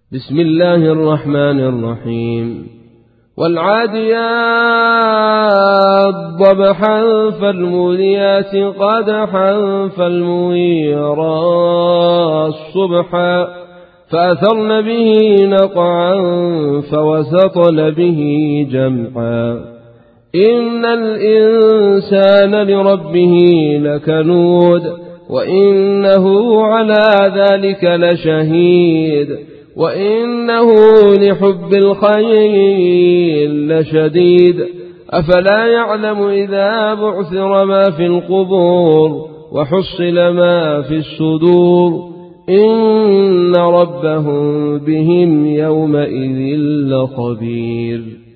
بسم الله الرحمن الرحيم والعاديات ضبحا فالموريات قدحا فالمغيرات صبحا فأثرن به نقعا فوسطن به جمعا إن الإنسان لربه لكنود وإنه على ذلك لشهيد وإنه لحب الخير لشديد أفلا يعلم إذا بعثر ما في القبور وحصل ما في الصدور إن ربهم بهم يومئذ لخبير.